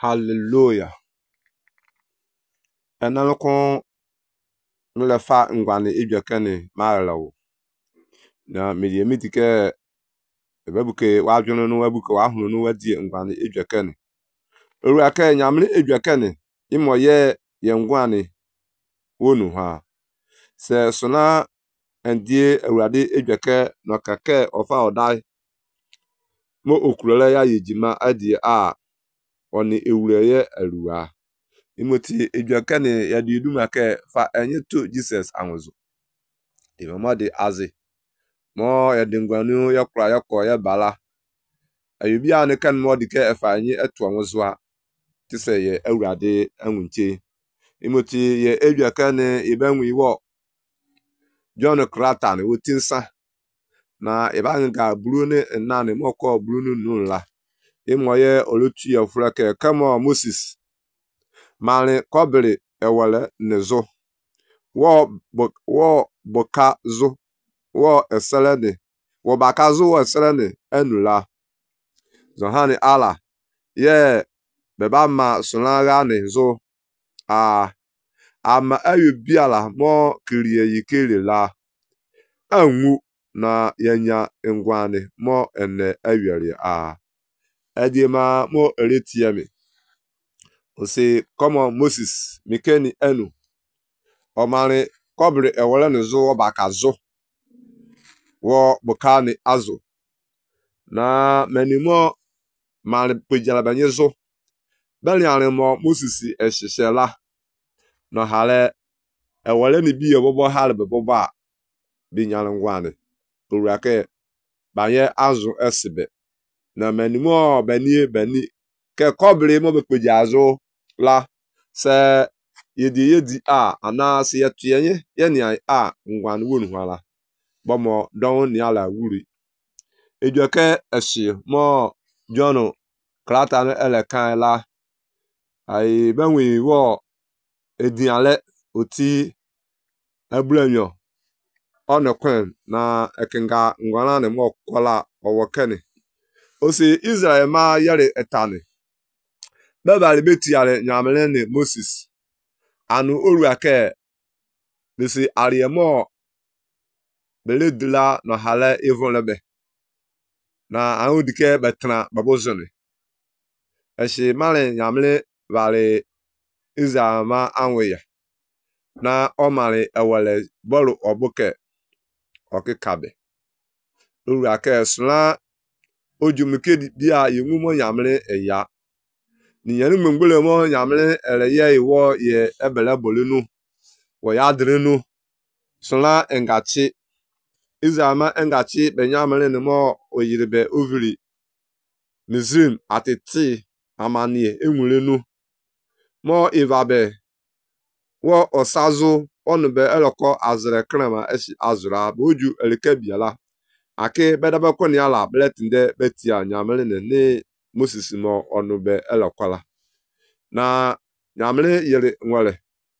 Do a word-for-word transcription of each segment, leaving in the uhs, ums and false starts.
Hallelujah. Enalukon nulefa ngwani ijekene maralawo. Na media mitike ebebuke wajunu nu webuke wahunu nu wadie ngwani ijekene. Oru aka nyamni ijekene imoye ye ngwani wonu ha. Se sona endie awurade ijeke no kake ofa odai. Mo okurele ya yejima adie a oni ewureye aluwa. Imoti ejwakane ya di duma ke fa enye to Jesus anwozo. Di mama de aze. Mo ya dingwanu ya kura ya ko ya bala. Ayubia ne kan mo de ke efa enye eto anwozo a tise ye awurade anwunche. Imoti ye ejwakane ibanwi wo John Krata ne wotinsa. Na eba nga buru ne nane mo ko buru nu nla. Imoye olutu ya furake kama Moses. Mani kobiri ewele nezo. Wo wo boka zo. Wo eselene. Wo baka zo wo eselene enula. Zohani ala. Ye beba ma sunaga ne zo. A ama ayubiala mo kiriye yikiri la. Anwu na yenya ngwane mo ene ayuri a. Edima mo eretiyemi. Ose como Moses mikeni enu. Omani kobri ewele nezo wo baka zo. Wo bukani azo. Na menimo mani pejala banye zo. Beli animo Moses eshishela. No hale ewele ni biye bobo hale bebobo a. Binyale ngwane. Urake banye azo esibe. Na menimo beni beni. Ke kobri mo bepeja zo. La se yedi yedi a ana se yetuyenye yeni a ngwan wonu hala bomo don ni ala wuri ejeke eshi mo John Krata ne ele kan la ai benwi wo ediale oti abranyo ono kwen na ekinga ngwana ne mo kola owo kene osi Israel ma yare etane Baba libetiare nyamlene Moses anu oru ake bisi ariemo beledula no hala evonlebe na anu dike betra babozone eshi male nyamle vale izama anweya na omale ewele bolu obuke okikabe oru ake sula ojumike bia yenwumo nyamle eya ni yanu mengbele mo nyamle eleye iwo ye ebele bolinu wo ya drinu sula engachi izama engachi benyamle ne mo oyiribe oviri mizrim atiti amanie enwulenu mo ivabe wo osazo onube eloko azre krema eshi azura boju elikebiala ake bedaba koni ala bletinde betia nyamle ne ne Moses mo onube elokwala na nyamle yere nwale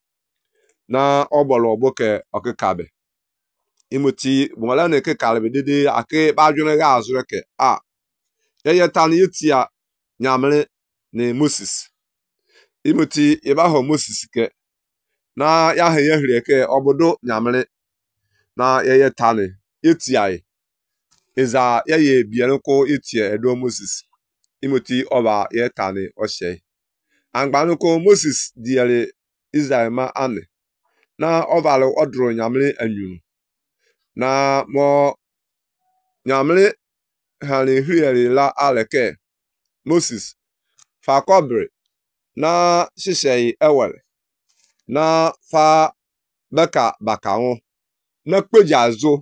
na obolo oboke okikabe imuti mwala ne ke kalbe dede ake bajune ga azureke a yeye tan yitia nyamle ne Moses imuti ibaho Moses ke na ya heye hireke obodo nyamle na yeye tan yitia iza yeye bienuko yitia edo Moses imuti oba ye tan oshe Angbanuko Moses diere Israel ma ane na ovalo odro nyamle anyu na mo nyamle hani hiere la aleke Moses fa kobre na shisei ewele na fa beka bakawo na pejazo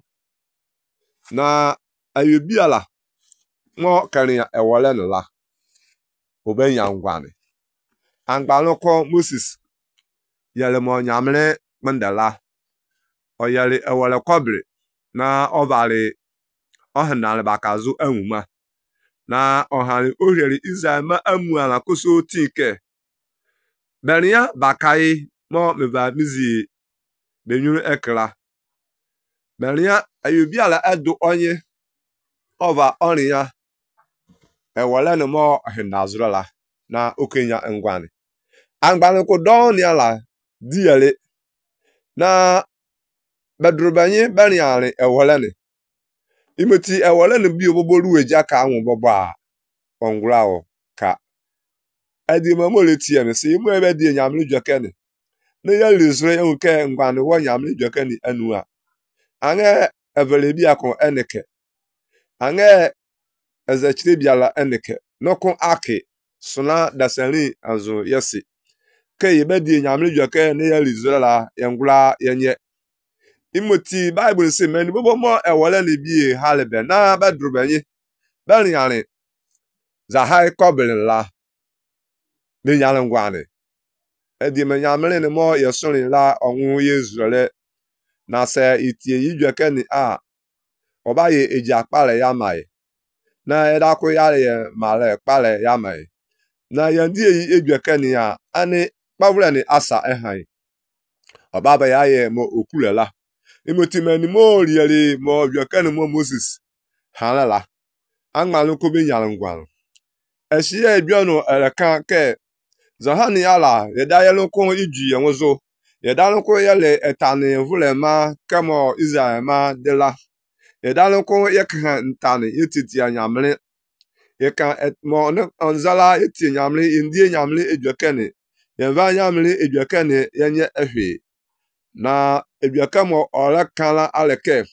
na ayubiala mo kania ewele nla obenya ngwane Angbanuko Moses yele mo nyamle mandala o yele ewele kobre na ovale ohanale bakazu anwuma na ohale ohere Israel ma amuala koso tike beria bakai mo meva mizi benyuru ekla beria ayubiala edu onye ova oria ewele no mo ahinazrola na okenya ngwane angbane ko don ya la diele na bedrubanye baniare ewolene imoti ewolene bi oboboru eja ka anwo bobo a ongurawo ka edi mamole tie me se imu ebe di nyamle jokene ne ya lizre nke ngwane wo nyamle jokene anu a ange evele bi akon eneke ange ezechire biala eneke nokon ake suna dasari azu yesi ke yebe di nyamle jokene ne ya lizre la yengula yenye imoti bible se meni bobo mo ewole ne bi halebe na bedrubenye baniare za hai kobelin la ne nyale ngwane edi me nyamle ne mo yesorin la onwu yezule na se itie yijwekeni a obaye eji akpale ya mai na edakwu ya ye male kpale ya mai na yandi eyi ejwekeni ya ani pavule ni asa ehai obaba ya ye mo okulela imotimeni mo riere mo jwekeni mo Moses halala angmalu ko bi nyale ngwan eshiye bionu elekan ke zahani ala yedayelo ko iji yenwozo yedalo ko yele etani vulema kamo Israelma de la yedalo ko yekhan ntani yititi anyamle yekan et mo onzala yiti nyamle indie nyamle ejwekene yenva nyamle ejwekene yenye ehwe na ejwekamo olekala aleke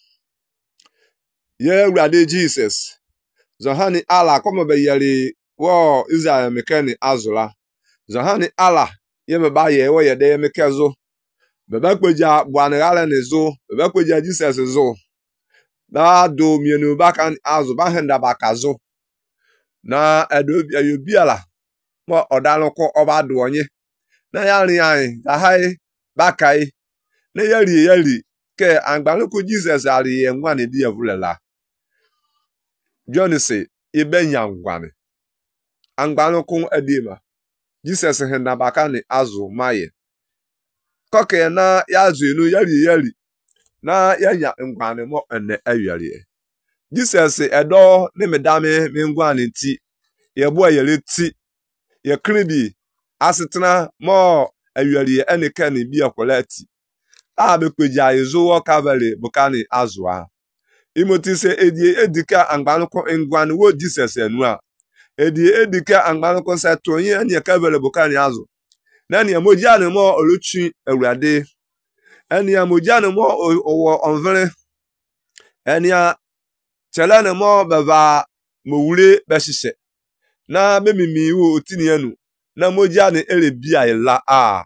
ye rade Jesus zahani ala komo be yeli wo Israel mekeni azula zahani ala yeme ba ye wo yede yeme kezo bebe kweja bwana gale nezo bebe kweja Jesus zo da do mienu bakan azu ba henda bakazo na edo ayobiala mo odaloko oba do onye na yari an da hai bakai na yari yari ke angbaloko Jesus ari enwa ne di evulela John say ibe nyangwane angbaloko edima Jesus henda bakani azu maye koke na yazu enu yari yari na yanya ngwane mo ene ayari Jesus edo ne medame me ngwane ti yebo ayele ti ye kribi asetena mo ayari ene kan bi akolati a be kweja izo wo kavale bukani azua imoti se edi edika angwane ko ngwane wo Jesus enu a edi edika angwane ko se to yin ene kavale bukani azu nani amojane mo oluchi ewrade eni amojane mo owo onvere eni a chelane mo beva mo wure besise na memimi wo otini anu na mojane elebia ila a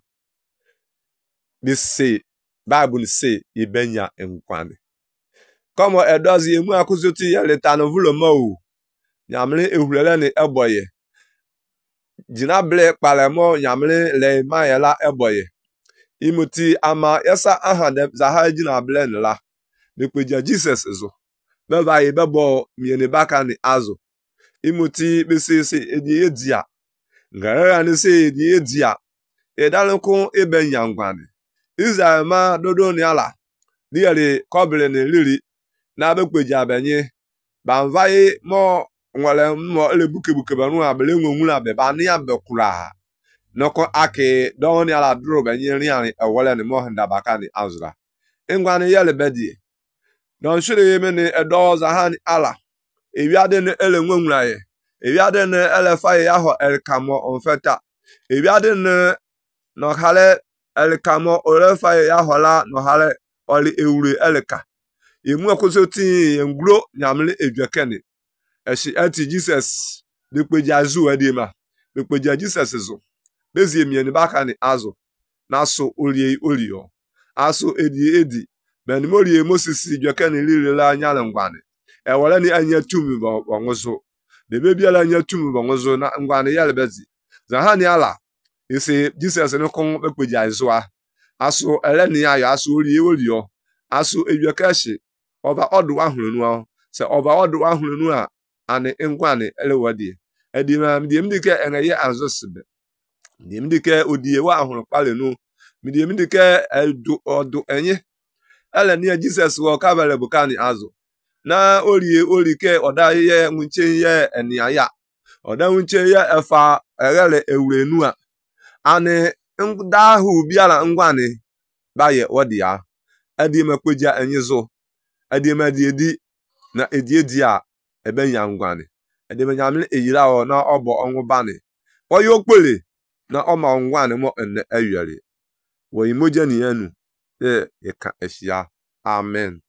bise bible say ibenya enkwane komo edozi emu akuzoti yeleta vulo mo nyamle ehurele ni eboye jina ble palemo nyamle le mayela eboye imuti ama yasa aha de zaha jina ble nla mekweja Jesus zo beba ye bebo miene baka ni azo imuti besese edi edia ngara ni se edi edia edaloko ebe nyangwane Israelma dodo ni ala diere kobele ni liri na bekweja benye banvaye mo nwale mo ele buke buke banu abele nwenwula be ba ni abekura noko ake don ni ala dro benye ri an ewole ni mo handa baka ni azra engwane yele bedie don shire yeme ni edo zahani ala ewiade ni ele nwenwula ye ewiade ni ele faye yaho el kamo onfeta ewiade ni no hale el kamo ole faye yaho la no hale oli ewure eleka emu akosoti ngro nyamle ejwekene eshi eti Jesus bekweja zu edima bekweja Jesus zo bezie mieni baka ni azu naso olie olio aso edi edi ben morie Moses jwekene lirela anya ngwane e wole ni anya tumi bo bonzo de bebiala anya tumi bonzo na ngwane yale bezi zahani ala ise Jesus no kon bekweja zo a aso eleni ayo aso olie olio aso ejwekashi oba odu ahunu no se oba odu ahunu no a ane ngwane elewadi edima mdi mdike enye azosibe mdi mdike odie wa ahunu pale no mdi mdike edu odu enye ele ni Jesus wo kavale bukani azu na olie olike oda ye nwuche ye eniaya oda nwuche ye efa egele ewrenua ani da hu biara ngwani baye odia edi mekweja enyizo edi medidi na ediedi a ebe nya ngwani edi menyamle eyira o na obo onwubani oyo pele na oma ngwani mo enne eyere wo imoje ni enu e eka esia amen.